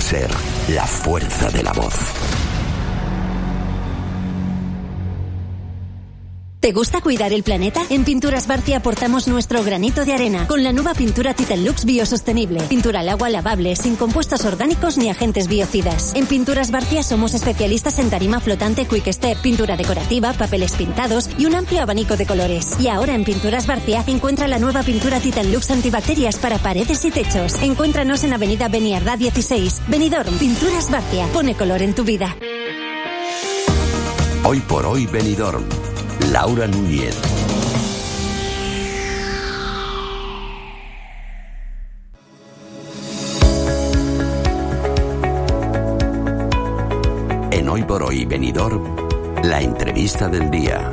ser la fuerza de la voz. ¿Te gusta cuidar el planeta? En Pinturas Barcia aportamos nuestro granito de arena con la nueva pintura Titan Lux biosostenible. Pintura al agua lavable, sin compuestos orgánicos ni agentes biocidas. En Pinturas Barcia somos especialistas en tarima flotante Quick Step, pintura decorativa, papeles pintados y un amplio abanico de colores. Y ahora en Pinturas Barcia encuentra la nueva pintura Titan Lux antibacterias para paredes y techos. Encuéntranos en Avenida Beniardá 16. Benidorm, Pinturas Barcia. Pone color en tu vida. Hoy por hoy Benidorm. Laura Núñez. En Hoy por hoy Benidorm, la entrevista del día.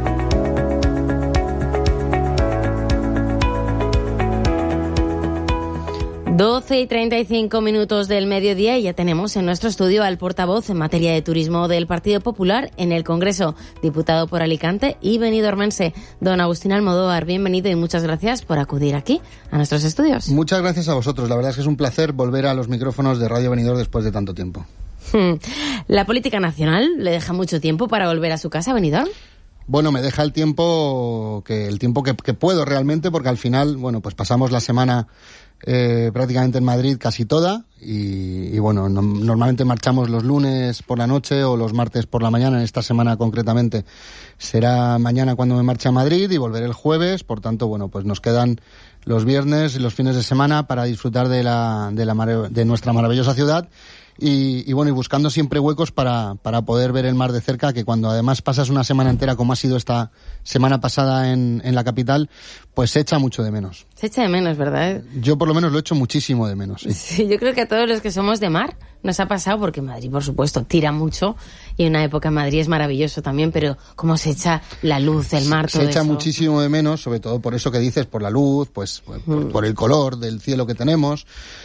12:35 del mediodía y ya tenemos en nuestro estudio al portavoz en materia de turismo del Partido Popular en el Congreso, diputado por Alicante y benidormense, don Agustín Almodóvar. Bienvenido y muchas gracias por acudir aquí a nuestros estudios. Muchas gracias a vosotros. La verdad es que es un placer volver a los micrófonos de Radio Benidorm después de tanto tiempo. ¿La política nacional le deja mucho tiempo para volver a su casa, Benidorm? Bueno, me deja el tiempo que puedo realmente, porque al final, bueno, pues pasamos la semana prácticamente en Madrid casi toda y bueno, normalmente marchamos los lunes por la noche o los martes por la mañana. En esta semana concretamente será mañana cuando me marche a Madrid y volveré el jueves. Por tanto, bueno, pues nos quedan los viernes y los fines de semana para disfrutar de nuestra maravillosa ciudad. Y bueno, y buscando siempre huecos para poder ver el mar de cerca, que cuando además pasas una semana entera como ha sido esta semana pasada en la capital, pues se echa mucho de menos. Se echa de menos, ¿verdad? Yo por lo menos lo echo muchísimo de menos. Sí. Sí, yo creo que a todos los que somos de mar nos ha pasado, porque Madrid, por supuesto, tira mucho y una época en Madrid es maravilloso también, pero cómo se echa la luz, el mar, todo eso. Se echa muchísimo de menos, sobre todo por eso que dices, por la luz, pues por el color del cielo que tenemos,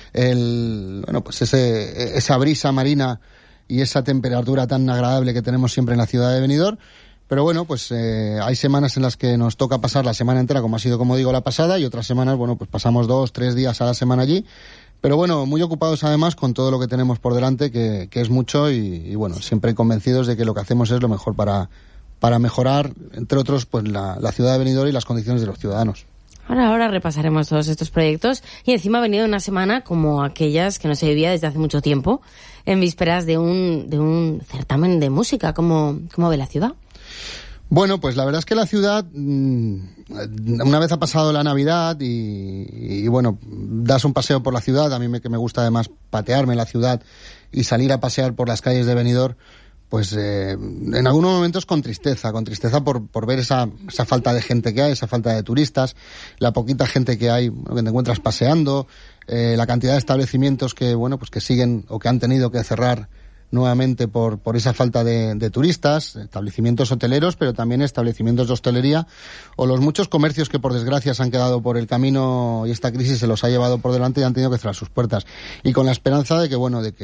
pues esa brisa marina y esa temperatura tan agradable que tenemos siempre en la ciudad de Benidorm. Pero bueno, pues hay semanas en las que nos toca pasar la semana entera, como ha sido, como digo, la pasada, y otras semanas, bueno, pues pasamos 2-3 días a la semana allí. Pero bueno, muy ocupados además con todo lo que tenemos por delante, que es mucho, y bueno, siempre convencidos de que lo que hacemos es lo mejor para mejorar, entre otros, pues la ciudad de Benidorm y las condiciones de los ciudadanos. Ahora repasaremos todos estos proyectos y encima ha venido una semana como aquellas que no se vivía desde hace mucho tiempo, en vísperas de un certamen de música. ¿Cómo ve la ciudad? Bueno, pues la verdad es que la ciudad, una vez ha pasado la Navidad y bueno, das un paseo por la ciudad. A mí que me gusta además patearme en la ciudad y salir a pasear por las calles de Benidorm, pues en algunos momentos con tristeza por ver esa falta de gente que hay, esa falta de turistas, la poquita gente que hay, que te encuentras paseando, la cantidad de establecimientos que, bueno, pues que siguen o que han tenido que cerrar nuevamente por esa falta de turistas, establecimientos hoteleros, pero también establecimientos de hostelería, o los muchos comercios que por desgracia se han quedado por el camino y esta crisis se los ha llevado por delante y han tenido que cerrar sus puertas. Y con la esperanza de que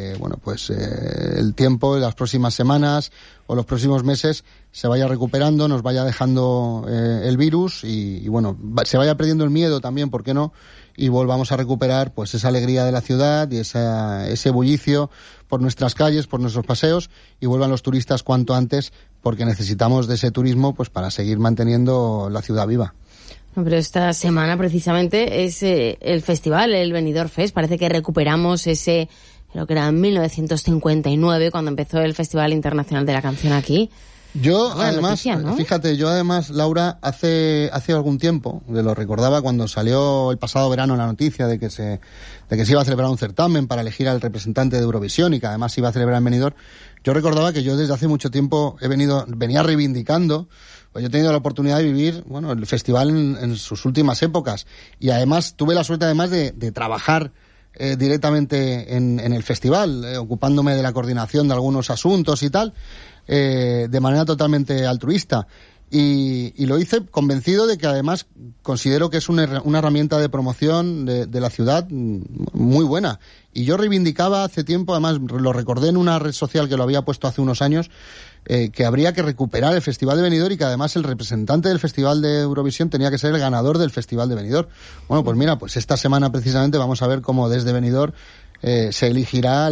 el tiempo, las próximas semanas o los próximos meses se vaya recuperando, nos vaya dejando el virus y bueno, se vaya perdiendo el miedo también, ¿por qué no? Y volvamos a recuperar pues esa alegría de la ciudad y ese bullicio por nuestras calles, por nuestros paseos, y vuelvan los turistas cuanto antes, porque necesitamos de ese turismo pues para seguir manteniendo la ciudad viva. No, pero esta semana precisamente es el festival, el Benidorm Fest. Parece que recuperamos creo que era en 1959 cuando empezó el Festival Internacional de la Canción aquí. Yo además, noticia, ¿no? Fíjate, Laura, hace algún tiempo, lo recordaba cuando salió el pasado verano la noticia de que se iba a celebrar un certamen para elegir al representante de Eurovisión y que además se iba a celebrar en Benidorm. Yo recordaba que yo desde hace mucho tiempo venía reivindicando, pues yo he tenido la oportunidad de vivir, bueno, el festival en sus últimas épocas, y además tuve la suerte además de trabajar directamente en el festival, ocupándome de la coordinación de algunos asuntos y tal, de manera totalmente altruista, y lo hice convencido de que además considero que es una herramienta de promoción de la ciudad muy buena. Y yo reivindicaba hace tiempo, además lo recordé en una red social que lo había puesto hace unos años, que habría que recuperar el Festival de Benidorm y que además el representante del Festival de Eurovisión tenía que ser el ganador del Festival de Benidorm. Bueno, pues mira, pues esta semana precisamente vamos a ver cómo desde Benidorm se elegirá